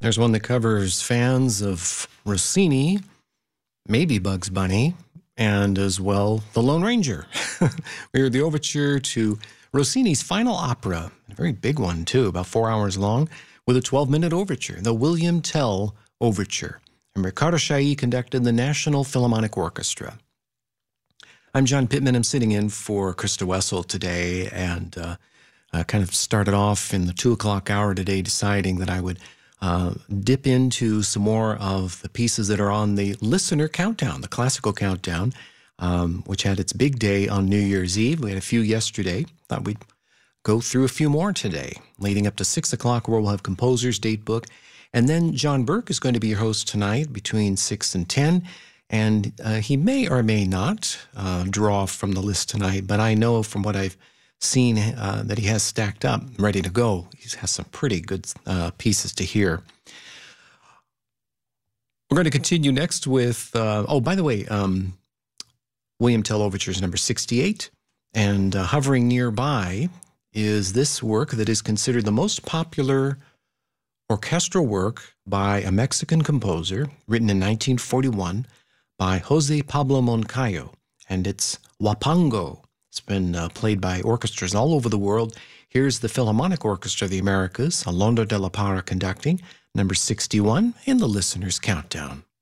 There's one that covers fans of Rossini, maybe Bugs Bunny, and as well The Lone Ranger. We heard the overture to Rossini's final opera, a very big one too, about 4 hours long, with a 12-minute overture, the William Tell Overture. And Riccardo Chailly conducted the National Philharmonic Orchestra. I'm John Pittman. I'm sitting in for Krista Wessel today, and kind of started off in the 2 o'clock hour today deciding that I would dip into some more of the pieces that are on the listener countdown, the classical countdown, which had its big day on New Year's Eve. We had a few yesterday. Thought we'd go through a few more today, leading up to 6 o'clock, where we'll have Composer's Date Book. And then John Burke is going to be your host tonight between 6 and 10. And he may or may not draw from the list tonight, but I know from what I've seen that he has stacked up, ready to go. He has some pretty good pieces to hear. We're going to continue next with, by the way, William Tell Overtures number 68. And hovering nearby is this work that is considered the most popular orchestral work by a Mexican composer, written in 1941 by Jose Pablo Moncayo, and it's Huapango. It's been played by orchestras all over the world. Here's the Philharmonic Orchestra of the Americas, Alondra de la Parra conducting, number 61 in the Listener's Countdown.